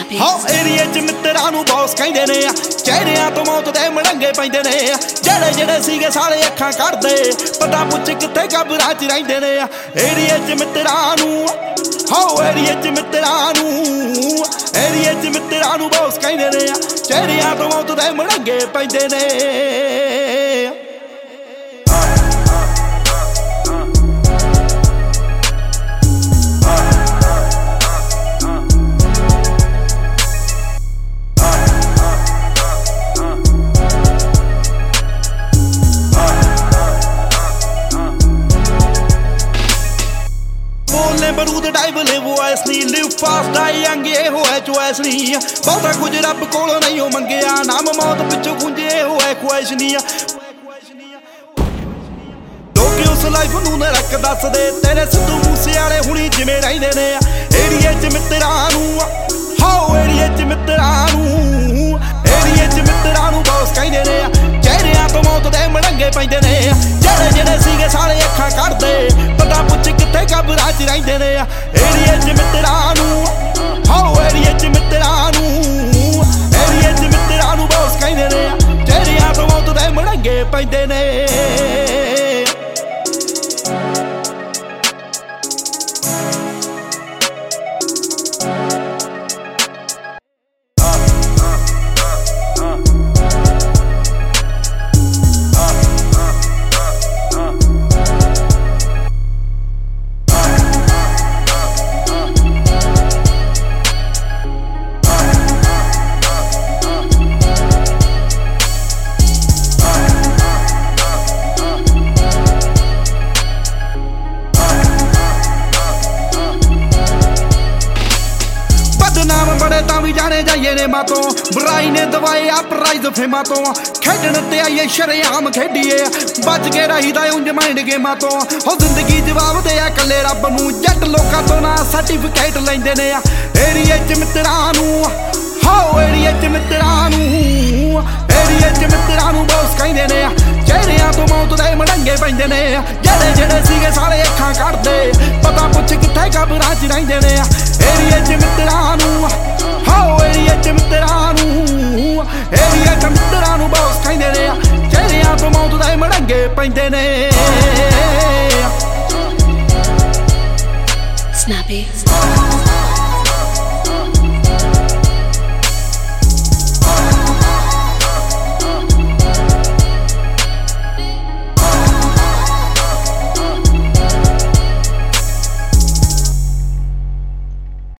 हाँ एरिए च मित्तरां नूं बॉस कहंदे ने चेहरिਆਂ ਤੋਂ मौत दे मड़ंगे पैंदे ने ਜਿਹੜੇ ਜਿਹੜੇ ਸੀਗੇ सारे ਅੱਖਾं ਕੱਢਦੇ पता पुछ कित्थे कबरां च रहिंदे ने एरिए च मित्तरां नूं हाँ एरिए च मित्तरां नूं बॉस कहंदे ने चेहरिਆਂ ਤੋਂ मौत दे मड़ंगे पैंदे ने बरूद dive live wisely live fast die young ये हो है चॉइस नहीं बहुता कुछ रब कोलों नहीं हो मंगिया नाम मौत पिछों गुंजे हो है ख्वाहिश नहीं लोग उस लाइफ नूं न रख दस दे तेरे सिद्धू मूसे वाले हुणी जिवें रहिंदे ने एरिए च मित्तरां नूं हाओ एरिए च मित्तरां नूं बॉस कहंदे ने चेहरिਆਂ ਤੋਂ मौत दे मड़ंगे पैंदे ने ਜਿਹੜੇ ਜਿਹੜੇ ਸੀਗੇ सारे ਅੱਖਾਂ ਕੱਢਦੇ पता पुछ कित्थे कबरां च रहिंदे ने एरिए च मित्तरां नूं हाओ एरिए च मित्तरां नूं बॉस कहंदे ने चेहरिਆਂ ਤੋਂ मौत दे मड़ंगे पैंदे ने बड़े तां भी जाने जाइए ने मातों बुराई ने दवाए अपराइज फेमा तो खेडन ते आइए शरेआम खेडिए बच के रहीदा उंज माइंड गेमां तो हो जिंदगी जवाब दे कल्ले रब नूं जट लोकां तो ना सर्टिफिकेट लैंदे ने एरिए च मित्तरां नूं हाओ एरिए च मित्तरां नूं बॉस कहंदे ने चेहरिਆਂ ਤੋਂ मौत दे मड़ंगे पैंदे ने ਜਿਹੜੇ ਜਿਹੜੇ ਸੀਗੇ सारे ਅੱਖਾਂ ਕੱਢਦੇ पता पुछ कित्थे कबरां च रहिंदे ने एरिए च मित्तरां नूं हाओ एरिए च मित्तरां नूं बॉस कहंदे ने चेहरिਆਂ ਤੋਂ मौत दे मड़ंगे पैंदे ने Snappy